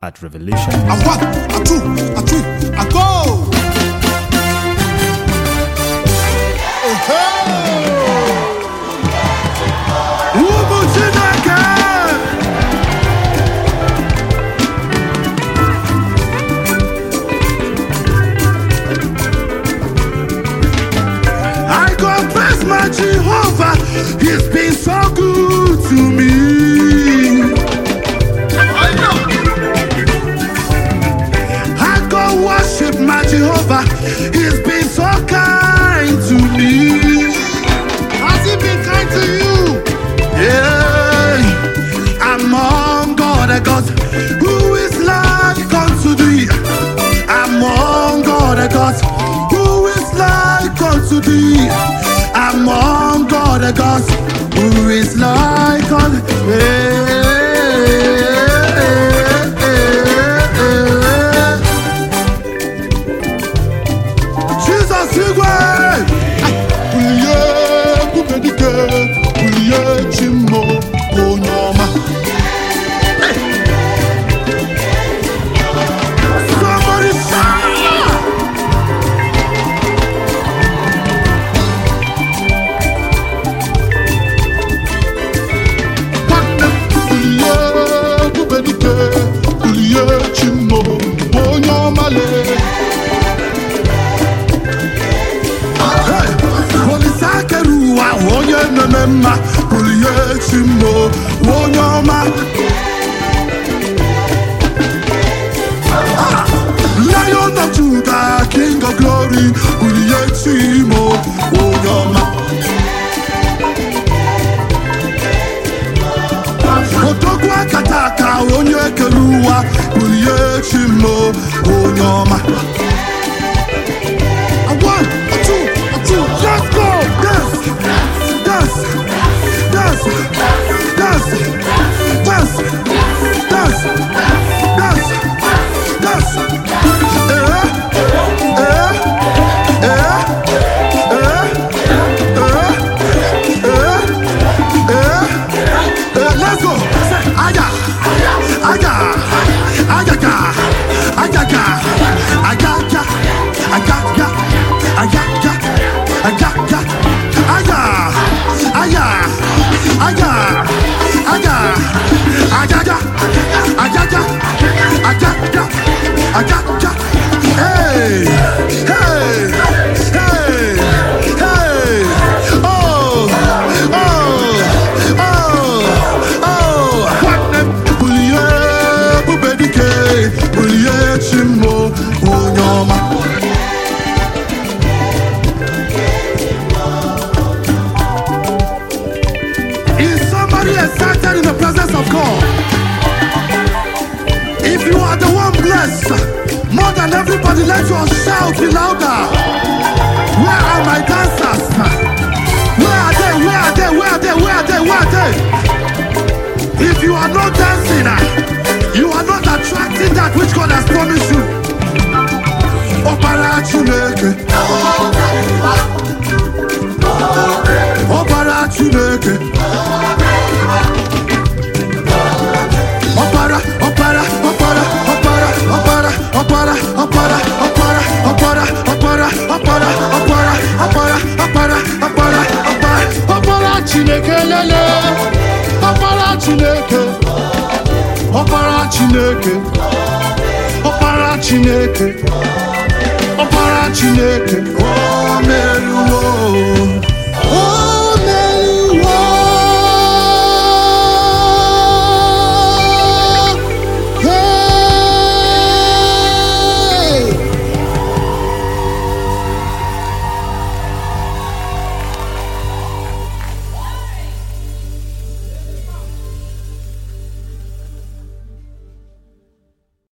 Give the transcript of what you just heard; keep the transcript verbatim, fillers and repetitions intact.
at Revelation. A one, a two, a three, a go! I confess my Jehovah, he's been so good to me. I go worship my Jehovah, he's been so kind to me. Has he been kind to you? Yeah, among God the gods, who is like unto thee? Among God the gods, who is like unto thee? Among God the gods, who is like unto thee? Jesus, you way. Uliye kubedike, uliye chimo onyoma. Somebody shout! Uliye kubedike, uliye chimo onyoma le. Polisakeruwa onye nemema, uliye chimo onyoma. Lion of Judah, King of Glory, uliye chimo onyoma. Otogwa kataka onye keruwa, uliye chimo onyoma. A one, a two, a two, let's go! Dance, dance, dance, dance, dance, dance, dance, dance. Eh, eh, eh, eh, eh, eh, eh, eh, let's go! Say, aya, aya, ayaga, ayaga, ayaga, ayaga, ayaga, ayaga, aya, aya, aya, aya, ayaga, ayaga, ayaga, ayaga. Hey, hey, hey, hey. Oh, oh, oh, oh. Uliye bubedike, uliye chimo onyoma. Is somebody excited in the presence of God? If you are the one blessed, more than everybody, let your shout be louder. Where are my dancers? Where are they? Where are they? Where are they? Where are they? Where are they? If you are not dancing, you are not attracting that which God has promised you. Opara Chineke, Opara Chineke, Opara, Opara, Opara, Opara, Opara, Opara, Opara, Opara, Opara, Opara, Opara, Opara, Opara, Opara, Opara, Opara, Opara Chineke lele, Opara Chineke, Opara Chineke, Opara Chineke, Opara Chineke, oh meruo.